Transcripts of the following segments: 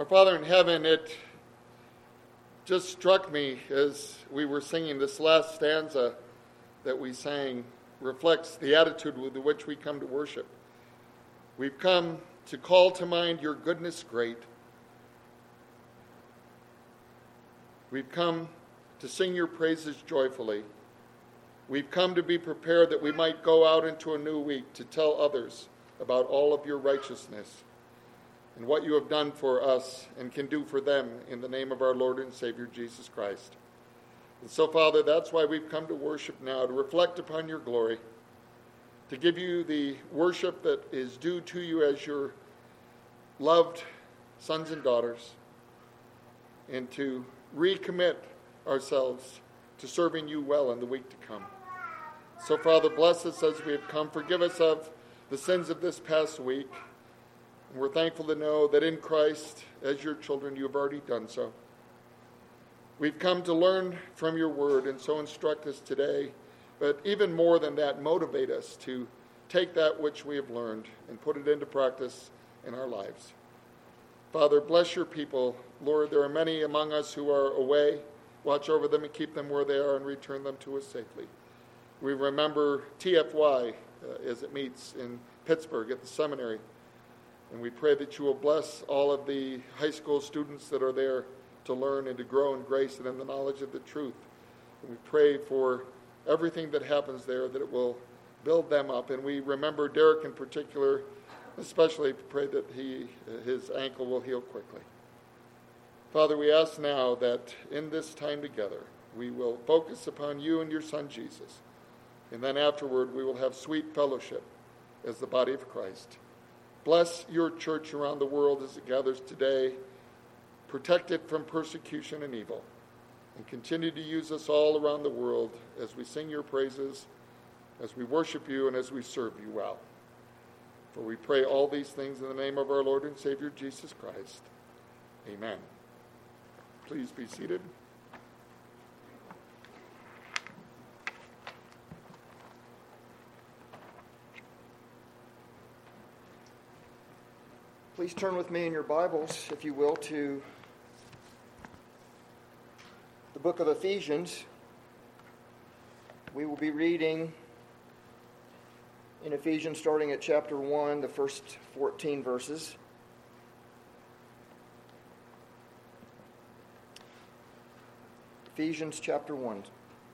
Our Father in heaven, it just struck me as we were singing this last stanza that we sang reflects the attitude with which we come to worship. We've come to call to mind your goodness great. We've come to sing your praises joyfully. We've come to be prepared that we might go out into a new week to tell others about all of your righteousness and what you have done for us and can do for them in the name of our Lord and Savior Jesus Christ. And so, Father, that's why we've come to worship now, to reflect upon your glory, to give you the worship that is due to you as your loved sons and daughters, and to recommit ourselves to serving you well in the week to come. So, Father, bless us as we have come. Forgive us of the sins of this past week. And we're thankful to know that in Christ, as your children, you have already done so. We've come to learn from your word, and so instruct us today. But even more than that, motivate us to take that which we have learned and put it into practice in our lives. Father, bless your people. Lord, there are many among us who are away. Watch over them and keep them where they are and return them to us safely. We remember TFY as it meets in Pittsburgh at the seminary. And we pray that you will bless all of the high school students that are there to learn and to grow in grace and in the knowledge of the truth. And we pray for everything that happens there, that it will build them up. And we remember Derek in particular, especially pray that his ankle will heal quickly. Father, we ask now that in this time together, we will focus upon you and your Son Jesus. And then afterward, we will have sweet fellowship as the body of Christ. Bless your church around the world as it gathers today. Protect it from persecution and evil. And continue to use us all around the world as we sing your praises, as we worship you, and as we serve you well. For we pray all these things in the name of our Lord and Savior, Jesus Christ. Amen. Please be seated. Please turn with me in your Bibles, if you will, to the book of Ephesians. We will be reading in Ephesians starting at chapter 1, the first 14 verses. Ephesians chapter 1.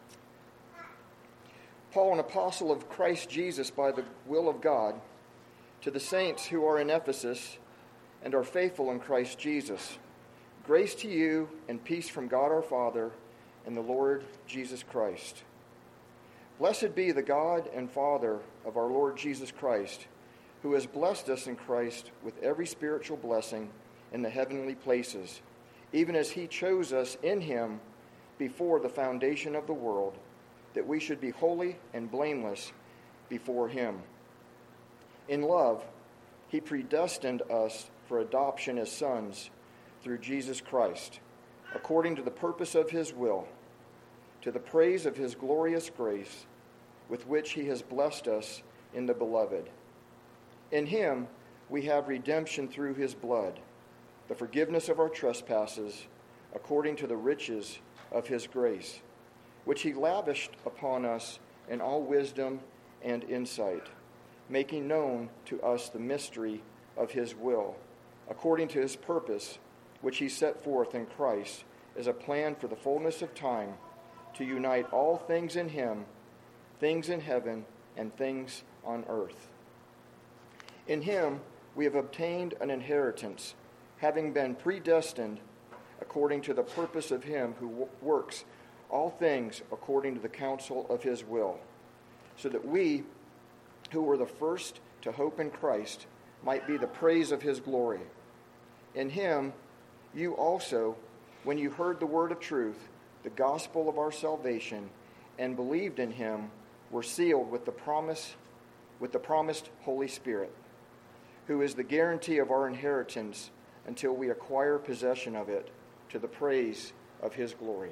Paul, an apostle of Christ Jesus by the will of God, to the saints who are in Ephesus and are faithful in Christ Jesus. Grace to you and peace from God our Father and the Lord Jesus Christ. Blessed be the God and Father of our Lord Jesus Christ, who has blessed us in Christ with every spiritual blessing in the heavenly places, even as he chose us in him before the foundation of the world, that we should be holy and blameless before him. In love, he predestined us for adoption as sons through Jesus Christ, according to the purpose of his will, to the praise of his glorious grace, with which he has blessed us in the Beloved. In him we have redemption through his blood, the forgiveness of our trespasses, according to the riches of his grace, which he lavished upon us in all wisdom and insight, making known to us the mystery of his will, according to his purpose, which he set forth in Christ as a plan for the fullness of time, to unite all things in him, things in heaven and things on earth. In him we have obtained an inheritance, having been predestined according to the purpose of him who works all things according to the counsel of his will, so that we, who were the first to hope in Christ, might be the praise of his glory. In him, you also, when you heard the word of truth, the gospel of our salvation, and believed in him, were sealed with the promised Holy Spirit, who is the guarantee of our inheritance until we acquire possession of it, to the praise of his glory.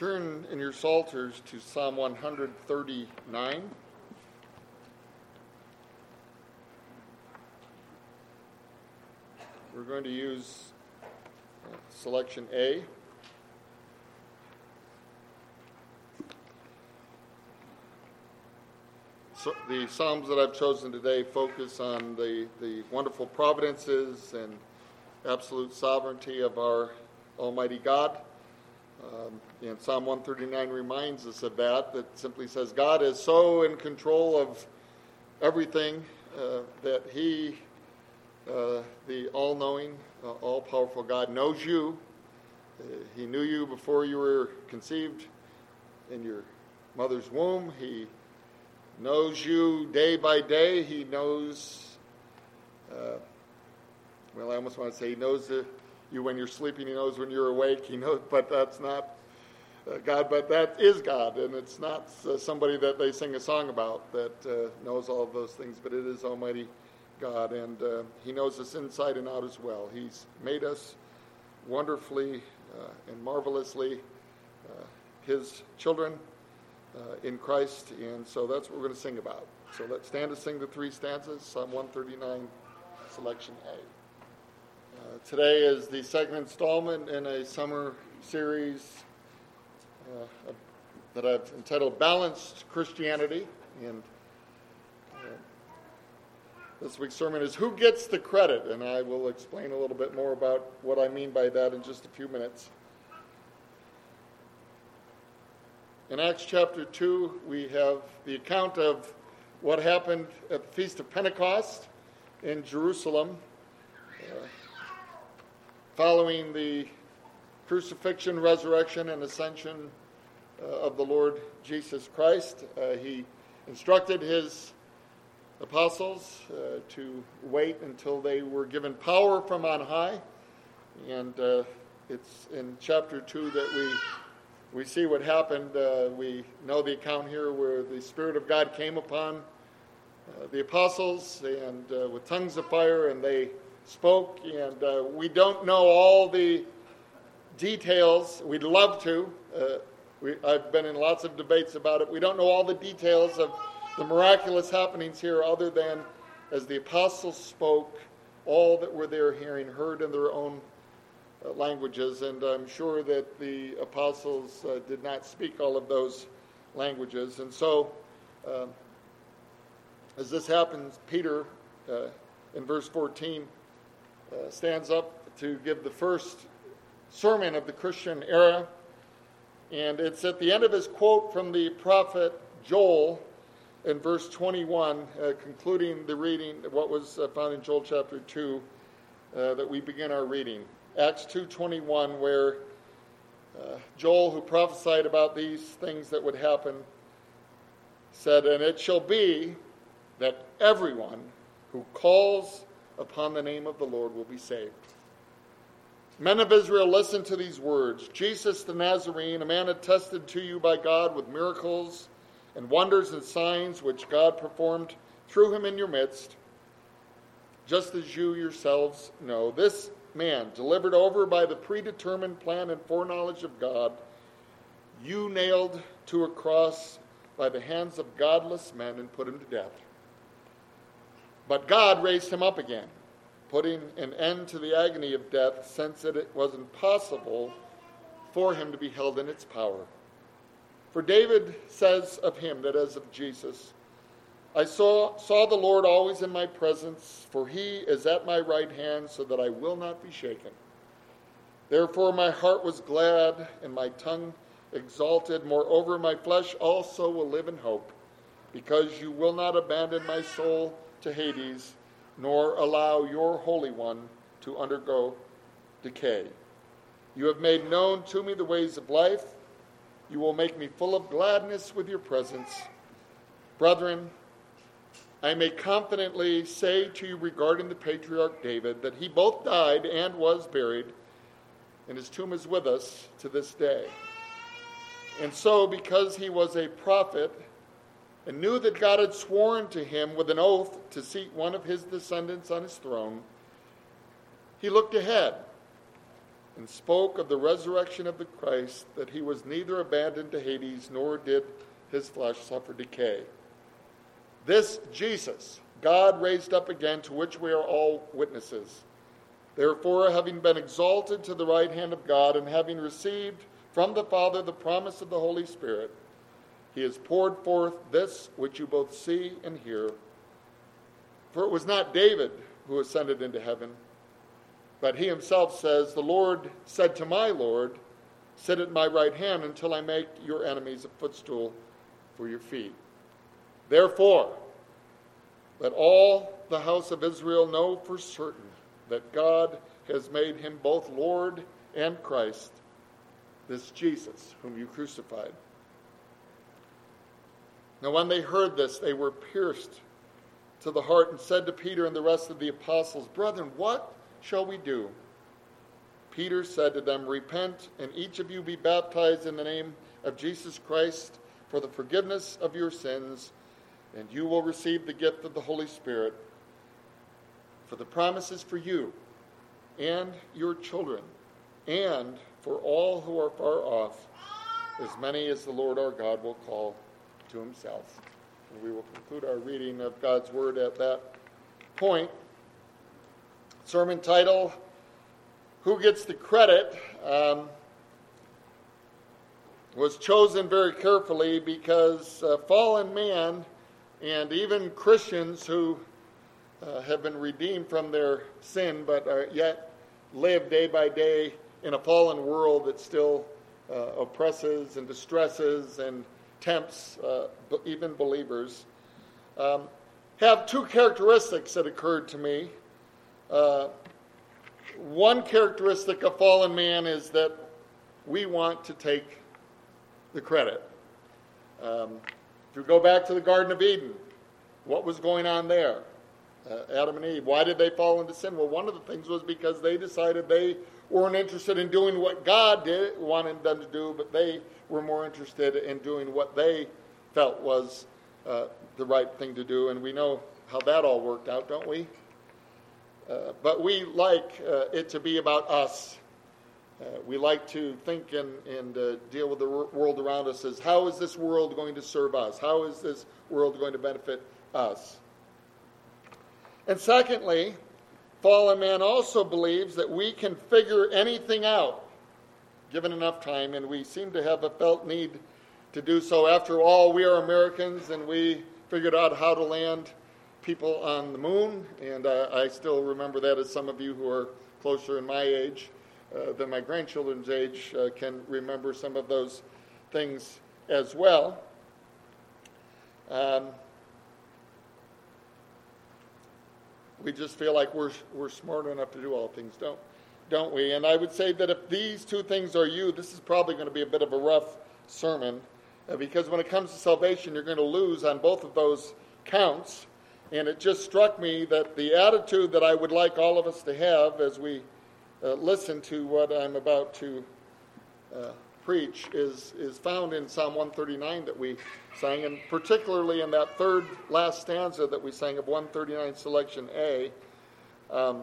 Turn in your Psalters to Psalm 139. We're going to use selection A. So the Psalms that I've chosen today focus on the wonderful providences and absolute sovereignty of our Almighty God. And Psalm 139 reminds us of that. That simply says God is so in control of everything that He, the all-knowing, all-powerful God, knows you. He knew you before you were conceived in your mother's womb. He knows you day by day. He knows, I almost want to say He knows you when you're sleeping. He knows when you're awake. He knows, but that's not God, but that is God, and it's not somebody that they sing a song about that knows all of those things, but it is Almighty God, and He knows us inside and out as well. He's made us wonderfully and marvelously His children in Christ, and so that's what we're going to sing about. So let's stand to sing the three stanzas, Psalm 139, selection A. Today is the second installment in a summer series that I've entitled Balanced Christianity, and this week's sermon is Who Gets the Credit? And I will explain a little bit more about what I mean by that in just a few minutes. In Acts chapter 2, we have the account of what happened at the Feast of Pentecost in Jerusalem, following the crucifixion, resurrection, and ascension of the Lord Jesus Christ. He instructed His apostles to wait until they were given power from on high. And it's in chapter 2 that we see what happened. We know the account here where the Spirit of God came upon the apostles and with tongues of fire, and they spoke. And we don't know all the details. We'd love to. I've been in lots of debates about it. We don't know all the details of the miraculous happenings here other than as the apostles spoke, all that were there hearing heard in their own languages. And I'm sure that the apostles did not speak all of those languages. And so as this happens, Peter, in verse 14, stands up to give the first sermon of the Christian era, and it's at the end of his quote from the prophet Joel in verse 21, concluding the reading of what was found in Joel chapter 2, that we begin our reading. Acts 2:21, where Joel, who prophesied about these things that would happen, said, "And it shall be that everyone who calls upon the name of the Lord will be saved." Men of Israel, listen to these words. Jesus the Nazarene, a man attested to you by God with miracles and wonders and signs which God performed through him in your midst, just as you yourselves know. This man, delivered over by the predetermined plan and foreknowledge of God, you nailed to a cross by the hands of godless men and put him to death. But God raised him up again, putting an end to the agony of death, since it was impossible for him to be held in its power. For David says of him, that is of Jesus, I saw the Lord always in my presence, for he is at my right hand, so that I will not be shaken. Therefore my heart was glad, and my tongue exalted. Moreover, my flesh also will live in hope, because you will not abandon my soul to Hades, nor allow your Holy One to undergo decay. You have made known to me the ways of life. You will make me full of gladness with your presence. Brethren, I may confidently say to you regarding the patriarch David that he both died and was buried, and his tomb is with us to this day. And so, because he was a prophet and knew that God had sworn to him with an oath to seat one of his descendants on his throne, he looked ahead and spoke of the resurrection of the Christ, that he was neither abandoned to Hades, nor did his flesh suffer decay. This Jesus God raised up again, to which we are all witnesses. Therefore, having been exalted to the right hand of God, and having received from the Father the promise of the Holy Spirit, he has poured forth this which you both see and hear. For it was not David who ascended into heaven, but he himself says, the Lord said to my Lord, sit at my right hand until I make your enemies a footstool for your feet. Therefore, let all the house of Israel know for certain that God has made him both Lord and Christ, this Jesus whom you crucified. Now when they heard this, they were pierced to the heart and said to Peter and the rest of the apostles, Brethren, what shall we do? Peter said to them, Repent, and each of you be baptized in the name of Jesus Christ for the forgiveness of your sins, and you will receive the gift of the Holy Spirit. For the promise is for you and your children, and for all who are far off, as many as the Lord our God will call to himself. And we will conclude our reading of God's word at that point. Sermon title, Who Gets the Credit, was chosen very carefully because fallen man and even Christians who have been redeemed from their sin but yet live day by day in a fallen world that still oppresses and distresses and tempts even believers, have two characteristics that occurred to me. One characteristic of fallen man is that we want to take the credit. If you go back to the Garden of Eden, what was going on there? Adam and Eve, why did they fall into sin? Well, one of the things was because they decided they weren't interested in doing what God wanted them to do, but they were more interested in doing what they felt was the right thing to do. And we know how that all worked out, don't we? But we like it to be about us. We like to think and deal with the world around us as, how is this world going to serve us? How is this world going to benefit us? And secondly, fallen man also believes that we can figure anything out, given enough time, and we seem to have a felt need to do so. After all, we are Americans, and we figured out how to land people on the moon, and I still remember that, as some of you who are closer in my age than my grandchildren's age can remember some of those things as well. We just feel like we're smart enough to do all things, don't we? And I would say that if these two things are you, this is probably going to be a bit of a rough sermon, because when it comes to salvation, you're going to lose on both of those counts. And it just struck me that the attitude that I would like all of us to have as we listen to what I'm about to preach is found in Psalm 139 that we sang, and particularly in that third last stanza that we sang of 139 selection A. The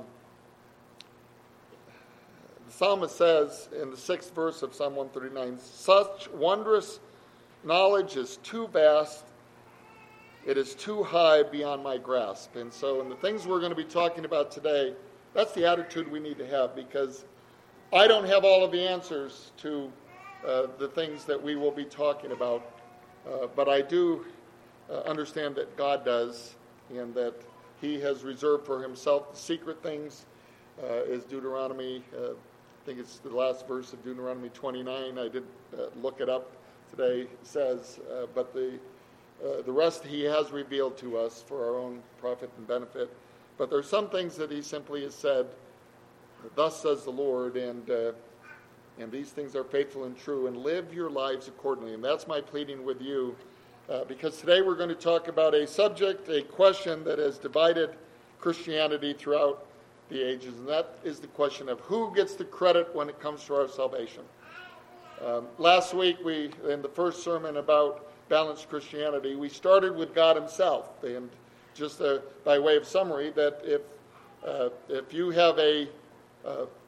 psalmist says in the 6th verse of Psalm 139, such wondrous knowledge is too vast, it is too high beyond my grasp. And so in the things we're going to be talking about today, that's the attitude we need to have, because I don't have all of the answers to the things that we will be talking about, but I do understand that God does, and that he has reserved for himself the secret things, as Deuteronomy, I think it's the last verse of Deuteronomy 29, I did look it up today, says, but the rest he has revealed to us for our own profit and benefit. But there are some things that he simply has said, thus says the Lord, and these things are faithful and true, and live your lives accordingly. And that's my pleading with you, because today we're going to talk about a subject, a question that has divided Christianity throughout the ages, and that is the question of who gets the credit when it comes to our salvation. Last week, in the first sermon about balanced Christianity, we started with God himself, and just by way of summary, that if you have a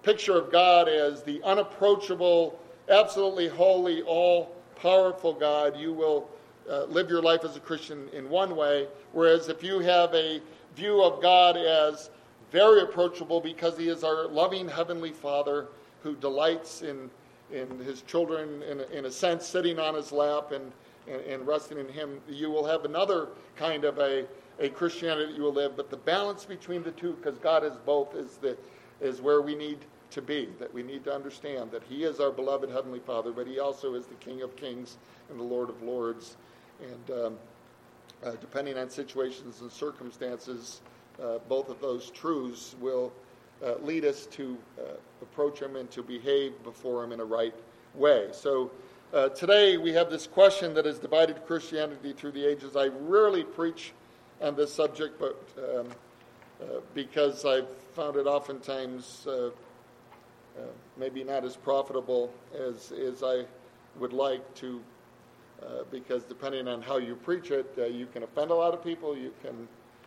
picture of God as the unapproachable, absolutely holy, all-powerful God, you will live your life as a Christian in one way, whereas if you have a view of God as very approachable because he is our loving Heavenly Father who delights in his children, in a sense, sitting on his lap and resting in him, you will have another kind of a Christianity that you will live. But the balance between the two, because God is both, is where we need to be, that we need to understand that he is our beloved Heavenly Father, but he also is the King of Kings and the Lord of Lords. And depending on situations and circumstances, both of those truths will lead us to approach him and to behave before him in a right way. So today we have this question that has divided Christianity through the ages. I rarely preach on this subject, but because I've found it oftentimes maybe not as profitable as I would like to, because depending on how you preach it, you can offend a lot of people, you can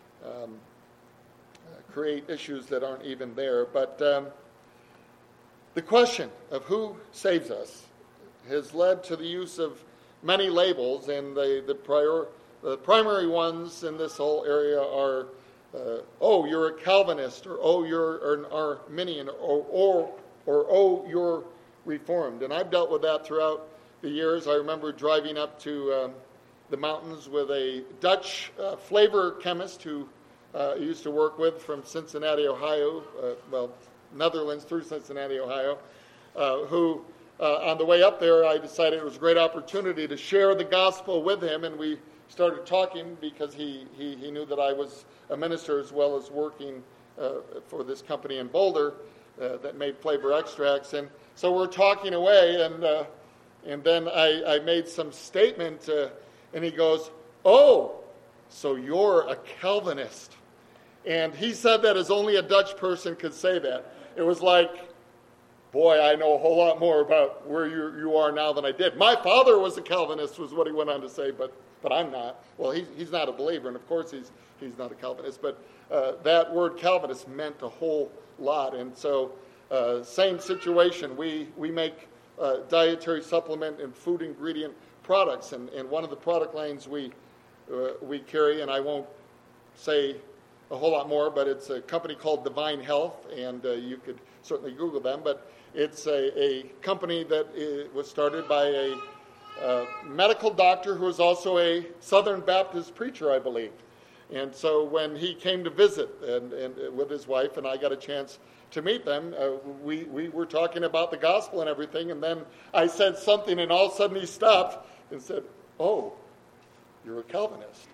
create issues that aren't even there. But the question of who saves us has led to the use of many labels, and the primary ones in this whole area are, oh, you're a Calvinist, or oh, you're an Arminian, or oh, you're Reformed. And I've dealt with that throughout the years. I remember driving up to the mountains with a Dutch flavor chemist who I used to work with from Cincinnati, Ohio, Netherlands through Cincinnati, Ohio, who on the way up there, I decided it was a great opportunity to share the gospel with him, and we started talking because he knew that I was a minister as well as working for this company in Boulder that made flavor extracts. And so we're talking away, and then I made some statement, and he goes, "Oh, so you're a Calvinist." And he said that as only a Dutch person could say that. It was like, boy, I know a whole lot more about where you are now than I did. My father was a Calvinist, was what he went on to say, but I'm not. Well, he's not a believer, and of course he's not a Calvinist. But that word Calvinist meant a whole lot. And so same situation. We make dietary supplement and food ingredient products. And one of the product lines we carry, and I won't say a whole lot more, but it's a company called Divine Health, and you could certainly Google them, but it's a company that was started by a medical doctor who was also a Southern Baptist preacher, I believe. And so when he came to visit and with his wife, and I got a chance to meet them, we were talking about the gospel and everything, and then I said something, and all of a sudden he stopped and said, "Oh, you're a Calvinist."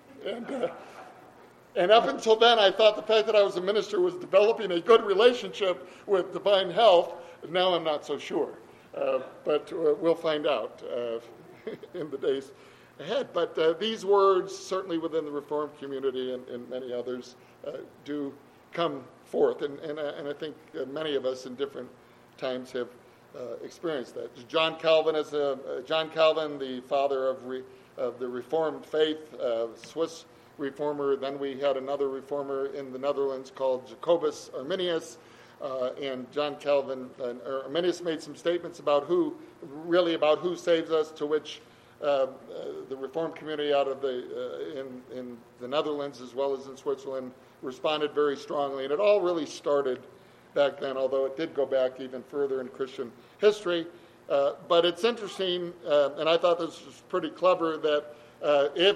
And up until then, I thought the fact that I was a minister was developing a good relationship with Divine Health. Now I'm not so sure. But we'll find out in the days ahead. But these words, certainly within the Reformed community and many others, do come forth. And I think many of us in different times have experienced that. John Calvin, the father of the Reformed faith, Swiss reformer. Then we had another reformer in the Netherlands called Jacobus Arminius, and John Calvin and Arminius made some statements about who saves us, to which the Reformed community out of in the Netherlands as well as in Switzerland responded very strongly. And it all really started back then, although it did go back even further in Christian history. But it's interesting, and I thought this was pretty clever, that if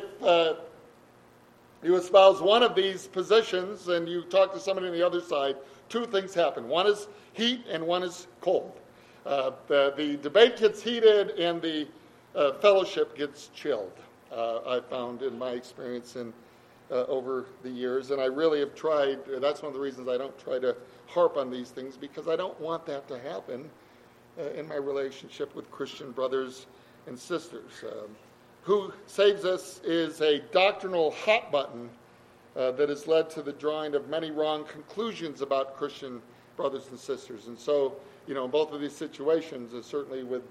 you espouse one of these positions and you talk to somebody on the other side, two things happen. One is heat and one is cold. The debate gets heated and the fellowship gets chilled, I found in my experience over the years. And I really have tried, that's one of the reasons I don't try to harp on these things, because I don't want that to happen in my relationship with Christian brothers and sisters. Who saves us is a doctrinal hot button that has led to the drawing of many wrong conclusions about Christian brothers and sisters. And so, in both of these situations, certainly with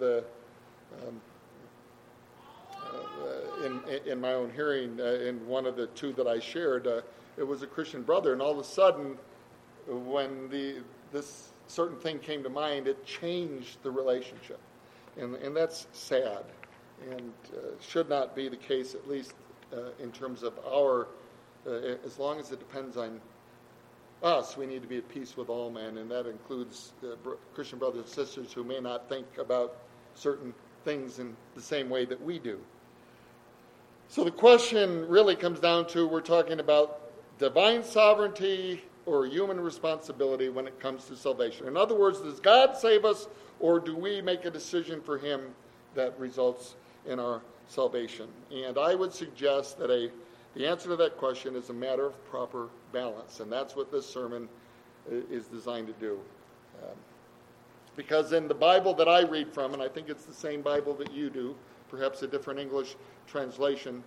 in my own hearing, in one of the two that I shared, it was a Christian brother, and all of a sudden, when this certain thing came to mind, it changed the relationship. And that's sad, and should not be the case, at least in terms of our, as long as it depends on us, we need to be at peace with all men, and that includes Christian brothers and sisters who may not think about certain things in the same way that we do. So the question really comes down to, we're talking about divine sovereignty or human responsibility when it comes to salvation. In other words, does God save us, or do we make a decision for him that results in our salvation? And I would suggest that the answer to that question is a matter of proper balance, and that's what this sermon is designed to do. Because in the Bible that I read from, and I think it's the same Bible that you do, perhaps a different English translation,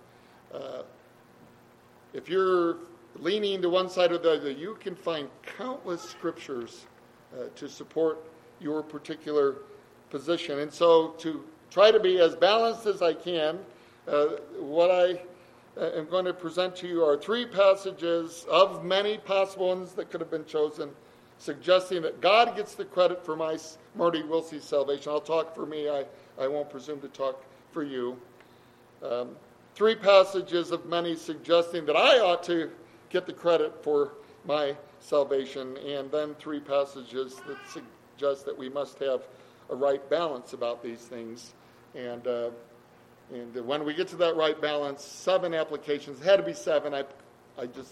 if you're leaning to one side or the other, you can find countless scriptures to support your particular position. And so to try to be as balanced as I can, what I am going to present to you are 3 passages of many possible ones that could have been chosen, suggesting that God gets the credit for Marty Wilsey's salvation. I'll talk for me. I won't presume to talk for you. 3 passages of many suggesting that I ought to get the credit for my salvation, and then 3 passages that suggest that we must have a right balance about these things. And when we get to that right balance, 7 applications. It had to be 7. I just,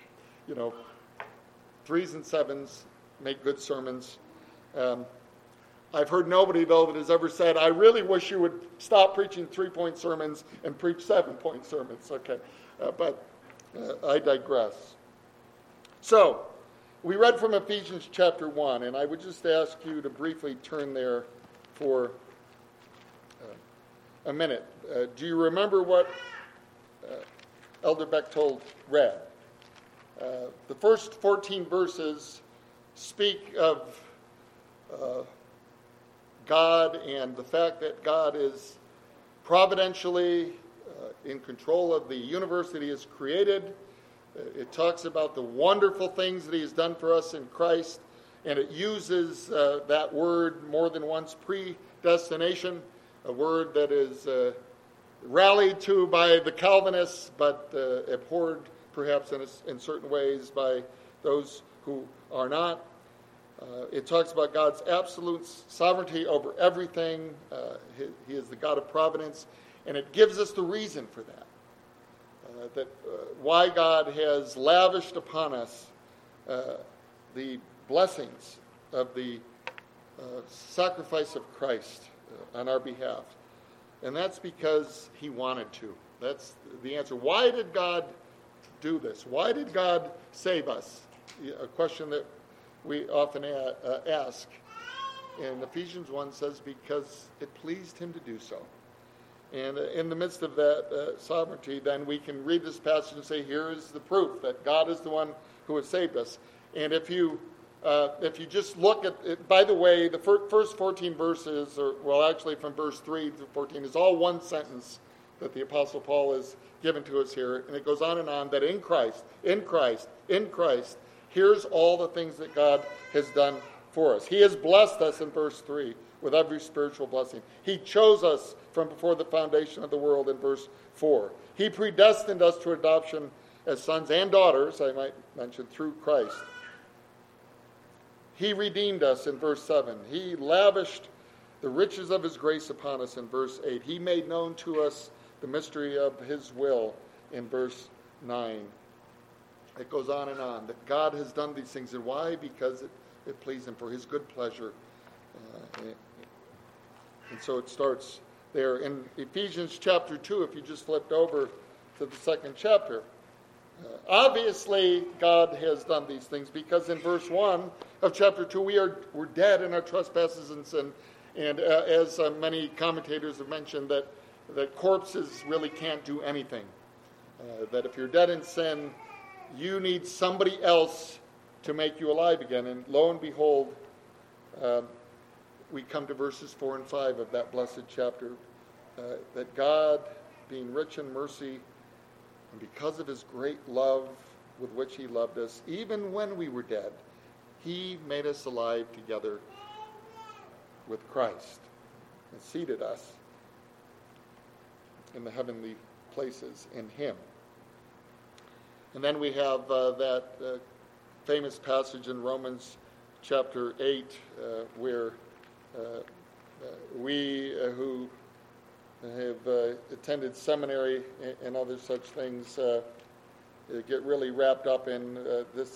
3s and 7s make good sermons. I've heard nobody, though, that has ever said, I really wish you would stop preaching 3-point sermons and preach 7-point sermons. Okay, but I digress. So, we read from Ephesians chapter 1, and I would just ask you to briefly turn there for a minute. Do you remember what Elder Bechtold read? The first 14 verses speak of God and the fact that God is providentially in control of the universe that he has created. It talks about the wonderful things that he has done for us in Christ, and it uses that word more than once, predestination, a word that is rallied to by the Calvinists, but abhorred perhaps in certain ways by those who are not. It talks about God's absolute sovereignty over everything. He is the God of providence, and it gives us the reason for that. Why God has lavished upon us the blessings of the sacrifice of Christ on our behalf. And that's because he wanted to. That's the answer. Why did God do this? Why did God save us? A question that we often ask. And Ephesians 1 says, because it pleased him to do so. And in the midst of that sovereignty, then we can read this passage and say, here is the proof that God is the one who has saved us. And if you just look at it, by the way, the first 14 verses, actually from verse 3 to 14, is all one sentence that the Apostle Paul has given to us here. And it goes on, that in Christ, here's all the things that God has done for us. He has blessed us in verse 3 with every spiritual blessing. He chose us from before the foundation of the world in verse 4. He predestined us to adoption as sons and daughters, I might mention, through Christ. He redeemed us in verse 7. He lavished the riches of his grace upon us in verse 8. He made known to us the mystery of his will in verse 9. It goes on, that God has done these things. And why? Because it pleased him, for his good pleasure. And so it starts there. In Ephesians chapter 2, if you just flipped over to the 2nd chapter, obviously God has done these things, because in verse 1 of chapter 2, we're dead in our trespasses and sin. And as many commentators have mentioned, that corpses really can't do anything. That if you're dead in sin, you need somebody else to make you alive again. And lo and behold, we come to verses 4 and 5 of that blessed chapter, that God, being rich in mercy, and because of his great love with which he loved us, even when we were dead, He made us alive together with Christ and seated us in the heavenly places in him. And then we have that famous passage in Romans chapter 8 where we who have attended seminary and other such things get really wrapped up in this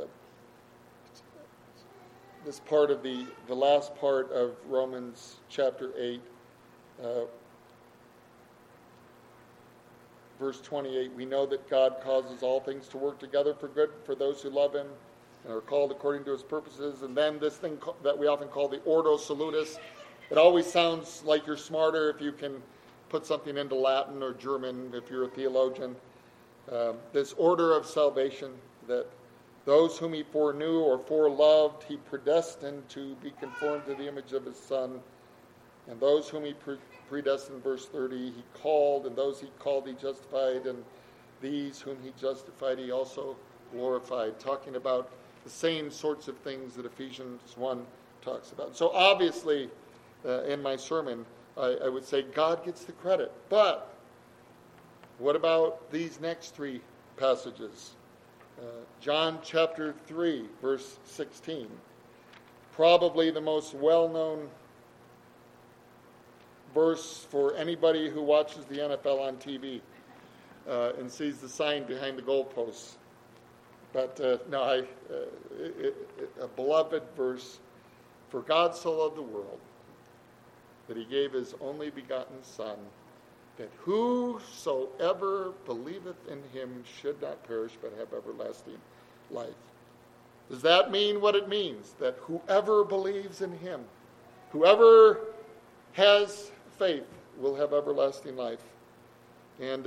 part of the last part of Romans chapter 8, verse 28. We know that God causes all things to work together for good for those who love him and are called according to his purposes. And then this thing that we often call the Ordo Salutis. It always sounds like you're smarter if you can put something into Latin or German if you're a theologian. This order of salvation, that those whom he foreknew or foreloved, he predestined to be conformed to the image of his Son. And those whom he predestined, verse 30, he called, and those he called he justified, and these whom he justified he also glorified, talking about the same sorts of things that Ephesians 1 talks about. So obviously, in my sermon, I would say God gets the credit. But what about these next three passages? John chapter 3, verse 16. Probably the most well-known verse for anybody who watches the NFL on TV and sees the sign behind the goalposts. But a beloved verse. For God so loved the world that he gave his only begotten Son, that whosoever believeth in him should not perish but have everlasting life. Does that mean what it means? That whoever believes in him, whoever has faith, will have everlasting life. And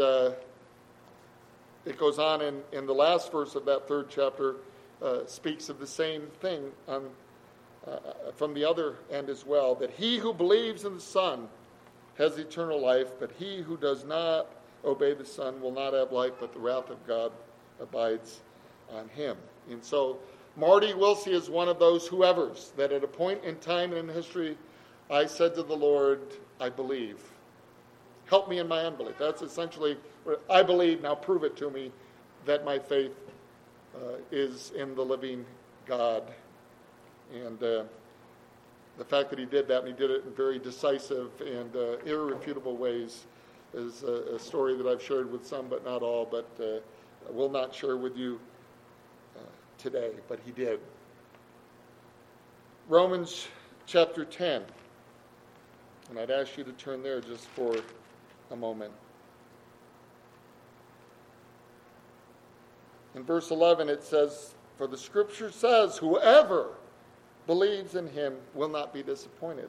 it goes on in the last verse of that third chapter, speaks of the same thing from the other end as well, that he who believes in the Son has eternal life, but he who does not obey the Son will not have life, but the wrath of God abides on him. And so Marty Wilsey is one of those whoever's that at a point in time and in history, I said to the Lord, I believe. Help me in my unbelief. That's essentially what I believe. Now prove it to me that my faith is in the living God. And the fact that he did that, and he did it in very decisive and irrefutable ways, is a story that I've shared with some, but not all, but I will not share with you today, but he did. Romans chapter 10. And I'd ask you to turn there just for a moment. In verse 11 it says, for the scripture says, whoever believes in him will not be disappointed.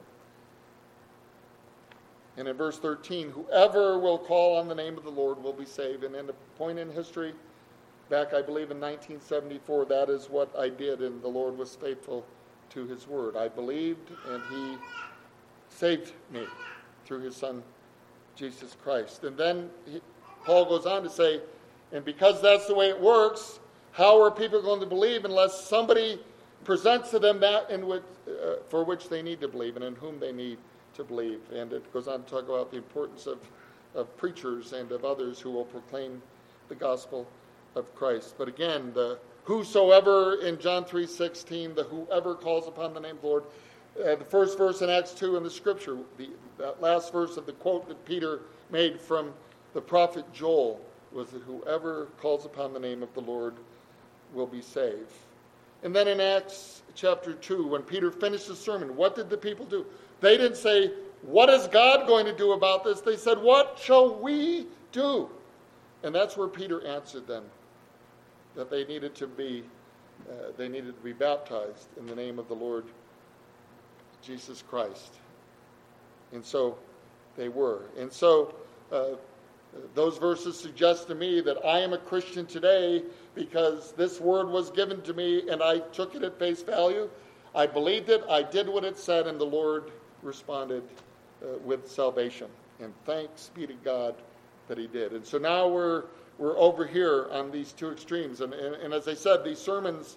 And in verse 13, whoever will call on the name of the Lord will be saved. And in a point in history, back I believe in 1974, that is what I did, and the Lord was faithful to his word. I believed, and he saved me through his Son, Jesus Christ. And then Paul goes on to say, and because that's the way it works, how are people going to believe unless somebody presents to them that for which they need to believe and in whom they need to believe? And it goes on to talk about the importance of preachers and of others who will proclaim the gospel of Christ. But again, the whosoever in John 3:16, the whoever calls upon the name of the Lord, the first verse in Acts 2 in the scripture, that last verse of the quote that Peter made from the prophet Joel was that whoever calls upon the name of the Lord will be saved. And then in Acts chapter 2, when Peter finished his sermon, what did the people do? They didn't say, what is God going to do about this? They said, what shall we do? And that's where Peter answered them, that they needed to be baptized in the name of the Lord Jesus Christ. And so they were. And so those verses suggest to me that I am a Christian today because this word was given to me and I took it at face value. I believed it, I did what it said, and the Lord responded with salvation. And thanks be to God that he did. And so now we're over here on these two extremes. And as I said, these sermons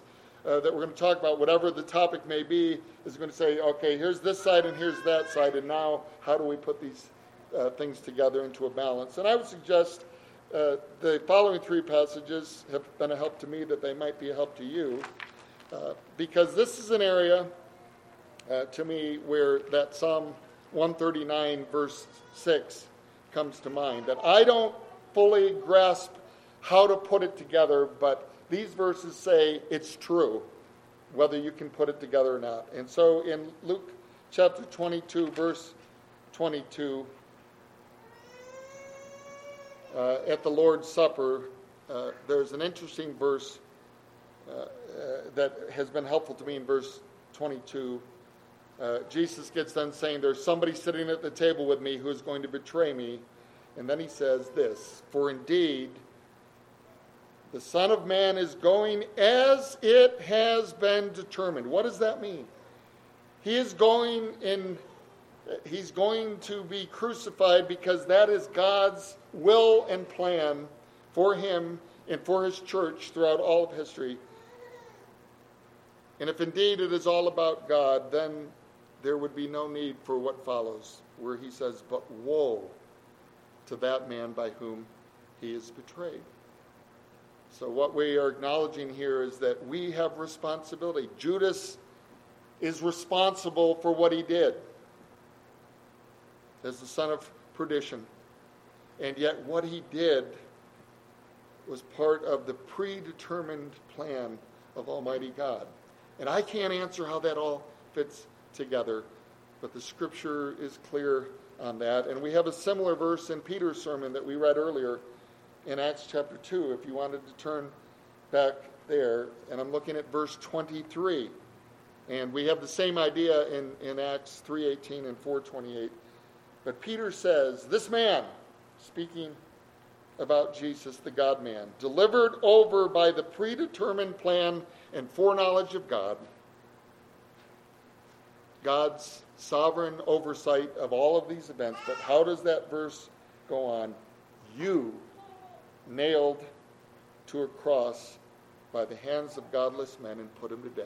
that we're going to talk about, whatever the topic may be, is going to say, okay, here's this side and here's that side, and now how do we put these things together into a balance? And I would suggest the following three passages have been a help to me, that they might be a help to you, because this is an area to me where that Psalm 139 verse 6 comes to mind, that I don't fully grasp how to put it together, but these verses say it's true, whether you can put it together or not. And so in Luke chapter 22, verse 22, at the Lord's Supper, there's an interesting verse that has been helpful to me in verse 22. Jesus gets done saying, there's somebody sitting at the table with me who is going to betray me. And then he says this, for indeed, the Son of Man is going as it has been determined. What does that mean? He's going to be crucified because that is God's will and plan for him and for his church throughout all of history. And if indeed it is all about God, then there would be no need for what follows, where he says, but woe to that man by whom he is betrayed. So what we are acknowledging here is that we have responsibility. Judas is responsible for what he did as the son of perdition. And yet what he did was part of the predetermined plan of Almighty God. And I can't answer how that all fits together, but the Scripture is clear on that. And we have a similar verse in Peter's sermon that we read earlier in Acts chapter 2, if you wanted to turn back there. And I'm looking at verse 23. And we have the same idea in Acts 3:18 and 4:28. But Peter says, this man, speaking about Jesus, the God-man, delivered over by the predetermined plan and foreknowledge of God, God's sovereign oversight of all of these events. But how does that verse go on? You nailed to a cross by the hands of godless men and put him to death.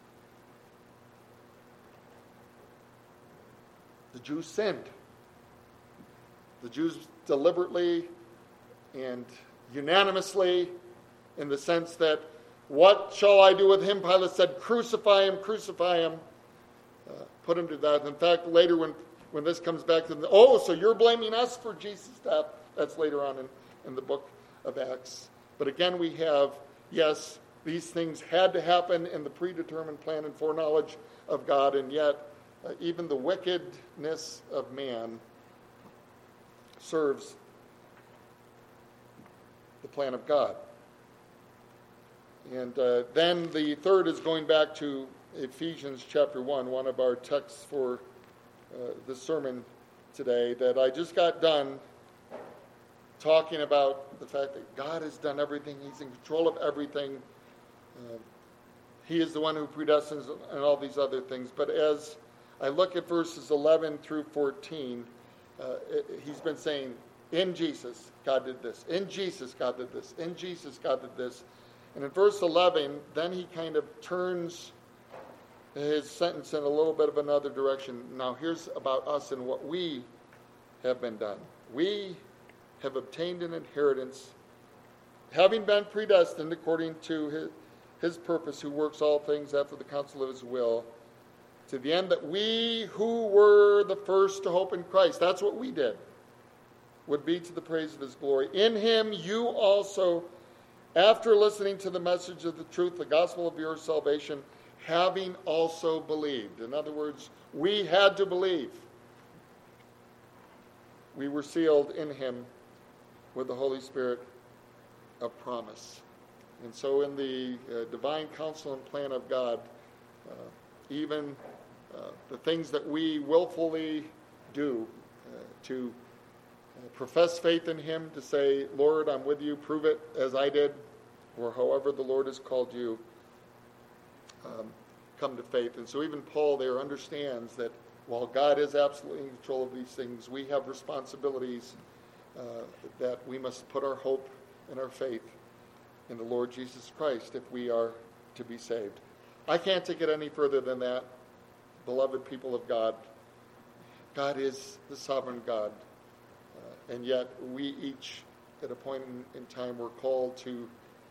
The Jews sinned. The Jews deliberately and unanimously, in the sense that, what shall I do with him? Pilate said, crucify him, crucify him. Put him to death. In fact, later when this comes back to so you're blaming us for Jesus' death. That's later on in the book of Acts. But again, we have, yes, these things had to happen in the predetermined plan and foreknowledge of God, and yet even the wickedness of man serves the plan of God. And then the third is going back to Ephesians chapter 1, one of our texts for the sermon today, that I just got done talking about the fact that God has done everything. He's in control of everything. He is the one who predestines and all these other things. But as I look at verses 11 through 14, he's been saying, in Jesus, God did this. In Jesus, God did this. In Jesus, God did this. And in verse 11, then he kind of turns his sentence in a little bit of another direction. Now here's about us and what we have been done. We have obtained an inheritance, having been predestined according to his purpose, who works all things after the counsel of his will, to the end that we who were the first to hope in Christ, that's what we did, would be to the praise of his glory. In him you also, after listening to the message of the truth, the gospel of your salvation, having also believed. In other words, we had to believe. We were sealed in him with the Holy Spirit of promise. And so in the divine counsel and plan of God, even the things that we willfully do to profess faith in him, to say, Lord, I'm with you, prove it as I did, or however the Lord has called you, come to faith. And so even Paul there understands that while God is absolutely in control of these things, we have responsibilities that we must put our hope and our faith in the Lord Jesus Christ if we are to be saved. I can't take it any further than that. Beloved people of God, God is the sovereign God. And yet we each, at a point in time, were called to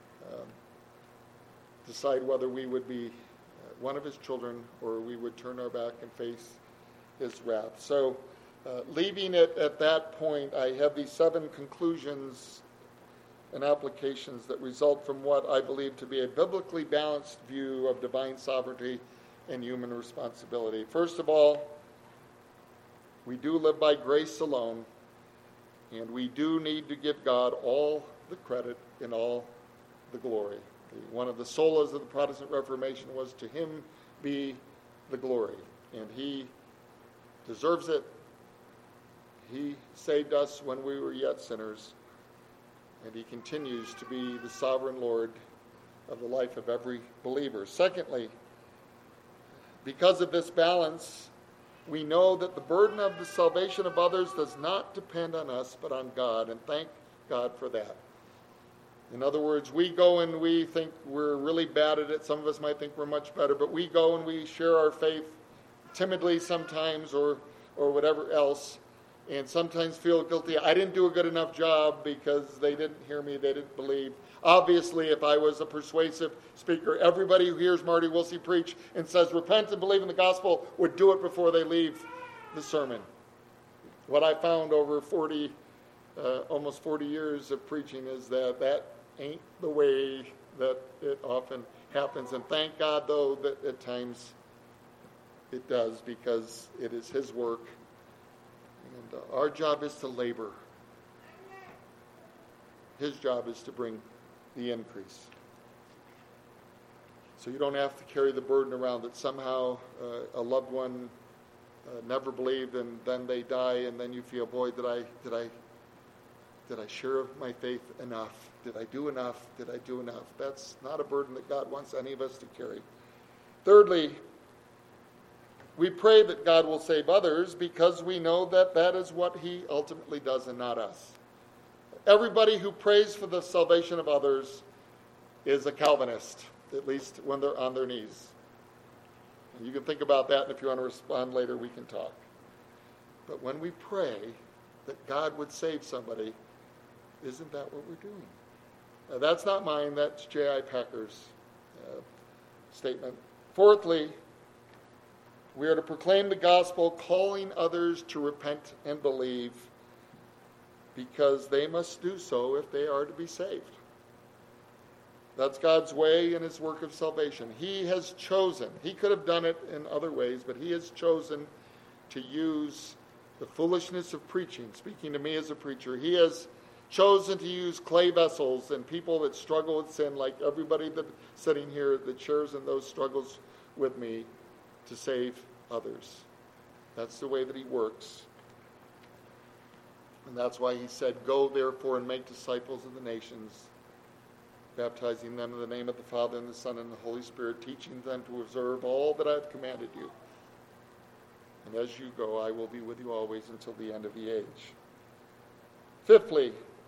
decide whether we would be one of his children or we would turn our back and face his wrath. So leaving it at that point, I have these 7 conclusions and applications that result from what I believe to be a biblically balanced view of divine sovereignty and human responsibility. First of all, we do live by grace alone, and we do need to give God all the credit and all the glory. One of the solas of the Protestant Reformation was, to him be the glory, and he deserves it. He saved us when we were yet sinners, and he continues to be the sovereign Lord of the life of every believer. Secondly, because of this balance, we know that the burden of the salvation of others does not depend on us, but on God, and thank God for that. In other words, we go and we think we're really bad at it. Some of us might think we're much better, but we go and we share our faith timidly sometimes or whatever else, and sometimes feel guilty. I didn't do a good enough job because they didn't hear me, they didn't believe. Obviously, if I was a persuasive speaker, everybody who hears Marty Wilsey preach and says, repent and believe in the gospel, would do it before they leave the sermon. What I found over almost 40 years of preaching is that ain't the way that it often happens. And thank God, though, that at times it does, because it is his work. And our job is to labor. His job is to bring the increase. So you don't have to carry the burden around that somehow a loved one never believed, and then they die, and then you feel, boy, did I share my faith enough? Did I do enough? Did I do enough? That's not a burden that God wants any of us to carry. Thirdly, we pray that God will save others because we know that that is what he ultimately does and not us. Everybody who prays for the salvation of others is a Calvinist, at least when they're on their knees. You can think about that, and if you want to respond later, we can talk. But when we pray that God would save somebody, isn't that what we're doing? That's not mine, that's J.I. Packer's statement. Fourthly, we are to proclaim the gospel, calling others to repent and believe, because they must do so if they are to be saved. That's God's way in his work of salvation. He has chosen. He could have done it in other ways, but he has chosen to use the foolishness of preaching. Speaking to me as a preacher, he has chosen to use clay vessels and people that struggle with sin, like everybody that's sitting here that shares in those struggles with me, to save others. That's the way that he works. And that's why he said, go therefore and make disciples of the nations, baptizing them in the name of the Father and the Son and the Holy Spirit, teaching them to observe all that I have commanded you. And as you go, I will be with you always until the end of the age. Fifthly,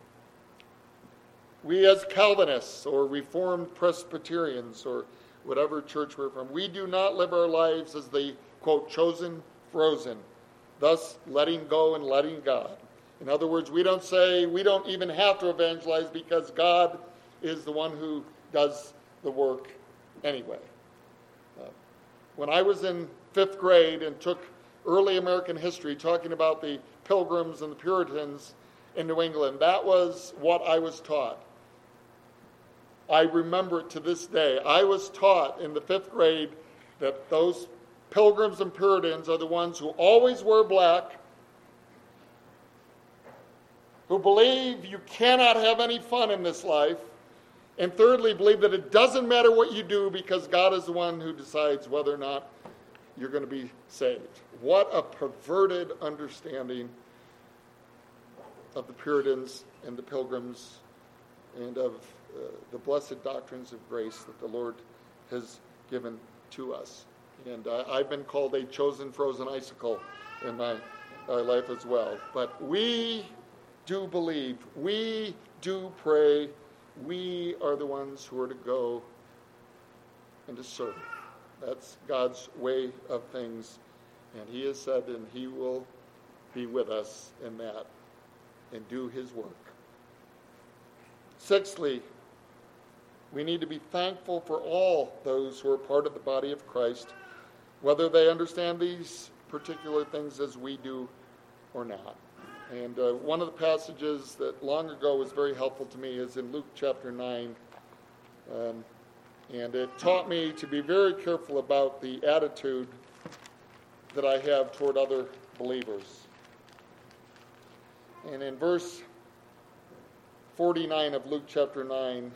we as Calvinists or Reformed Presbyterians or whatever church we're from, we do not live our lives as the, quote, chosen frozen, thus letting go and letting God. In other words, we don't say we don't even have to evangelize because God is the one who does the work anyway. When I was in 5th grade and took early American history, talking about the Pilgrims and the Puritans in New England, that was what I was taught. I remember it to this day. I was taught in the 5th grade that those Pilgrims and Puritans are the ones who always wear black, who believe you cannot have any fun in this life, and thirdly, believe that it doesn't matter what you do because God is the one who decides whether or not you're going to be saved. What a perverted understanding of the Puritans and the Pilgrims and of the blessed doctrines of grace that the Lord has given to us. And I've been called a chosen frozen icicle in my life as well. But we do believe, we do pray, we are the ones who are to go and to serve. That's God's way of things. And he has said, and he will be with us in that and do his work. Sixthly, we need to be thankful for all those who are part of the body of Christ, whether they understand these particular things as we do or not. And one of the passages that long ago was very helpful to me is in Luke chapter 9. And it taught me to be very careful about the attitude that I have toward other believers. And in verse 49 of Luke chapter 9,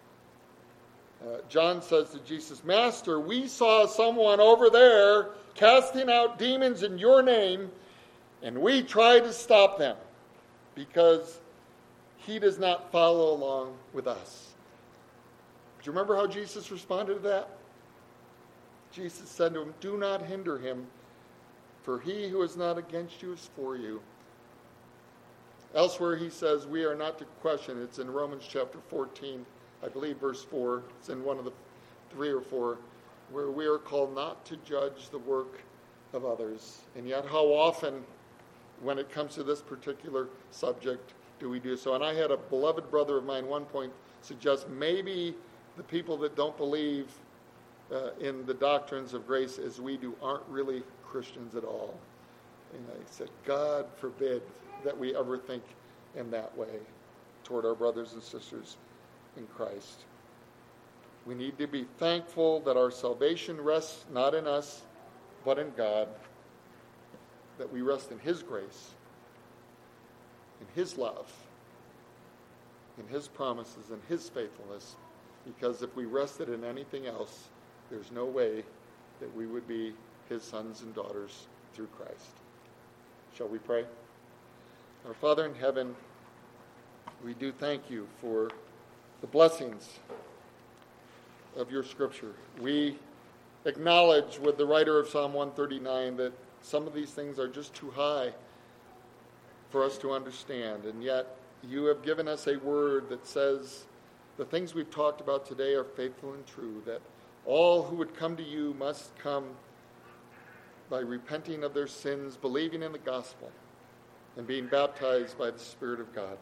John says to Jesus, "Master, we saw someone over there casting out demons in your name, and we tried to stop them because he does not follow along with us." Do you remember how Jesus responded to that? Jesus said to him, "Do not hinder him, for he who is not against you is for you." Elsewhere he says we are not to question. It's in Romans chapter 14, I believe verse 4. It's in one of the 3 or 4, where we are called not to judge the work of others. And yet how often, when it comes to this particular subject, do we do so? And I had a beloved brother of mine one point suggest maybe the people that don't believe in the doctrines of grace as we do aren't really Christians at all. And I said, God forbid that we ever think in that way toward our brothers and sisters in Christ. We need to be thankful that our salvation rests not in us, but in God, that we rest in his grace, in his love, in his promises, and his faithfulness. Because if we rested in anything else, there's no way that we would be his sons and daughters through Christ. Shall we pray? Our Father in heaven, we do thank you for the blessings of your scripture. We acknowledge with the writer of Psalm 139 that some of these things are just too high for us to understand, and yet you have given us a word that says the things we've talked about today are faithful and true, that all who would come to you must come by repenting of their sins, believing in the gospel, and being baptized by the Spirit of God.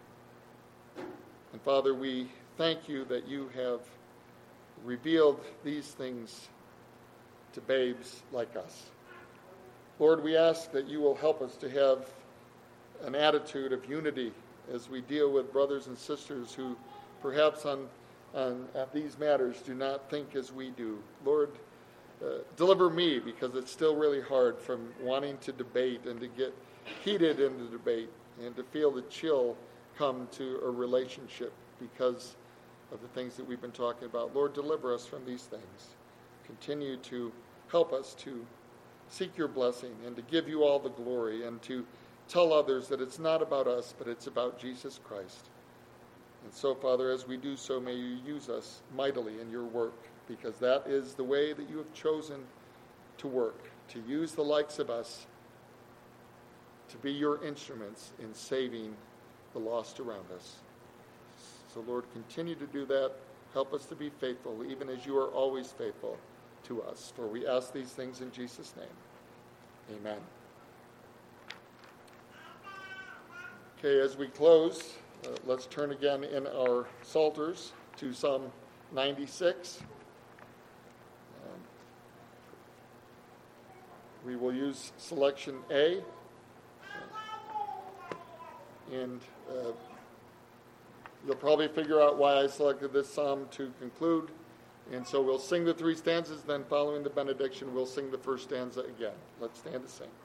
And Father, we thank you that you have revealed these things to babes like us. Lord, we ask that you will help us to have an attitude of unity as we deal with brothers and sisters who perhaps on these matters do not think as we do. Lord, deliver me, because it's still really hard, from wanting to debate and to get heated in the debate and to feel the chill come to a relationship because of the things that we've been talking about. Lord, deliver us from these things. Continue to help us to seek your blessing and to give you all the glory and to tell others that it's not about us, but it's about Jesus Christ. And so, Father, as we do so, may you use us mightily in your work, because that is the way that you have chosen to work, to use the likes of us to be your instruments in saving the lost around us. So, Lord, continue to do that. Help us to be faithful, even as you are always faithful to us. For we ask these things in Jesus' name. Amen. Okay, as we close, let's turn again in our Psalters to Psalm 96. We will use selection A. And you'll probably figure out why I selected this psalm to conclude. And so we'll sing the 3 stanzas, then following the benediction, we'll sing the first stanza again. Let's stand to sing.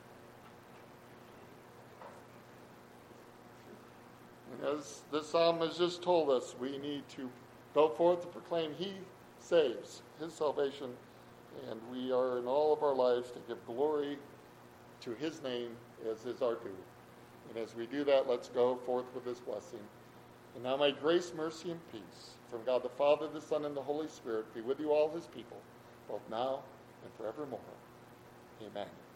And as this psalm has just told us, we need to go forth to proclaim he saves, his salvation, and we are in all of our lives to give glory to his name as is our due. And as we do that, let's go forth with this blessing. And now may grace, mercy, and peace from God the Father, the Son, and the Holy Spirit be with you all his people, both now and forevermore. Amen.